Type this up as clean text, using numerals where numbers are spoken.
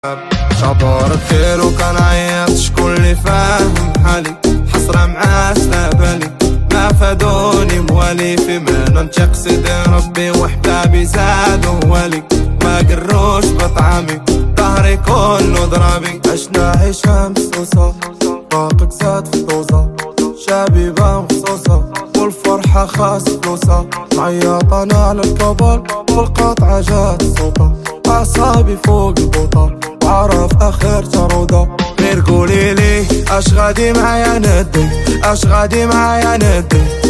شطور بخير وكان عيط شكون اللي فاهم حالي حسرة معاه سلابالي ما فادوني موالي في ما ننطق سيدي ربي وحبابي زادوا والي ما قروش بطعامي ظهري كله ضرابي عشنا عيشة مسوسة باقك زاد في الدوزة شبيبة مخصوصة والفرحة خاص فلوسة معيط انا على الكبل والقطعة جات صوتة أعصابي فوق البوطة وعرف آخر جرودة غير قوليلي اش غادي معايا ندي اش غادي معايا ندي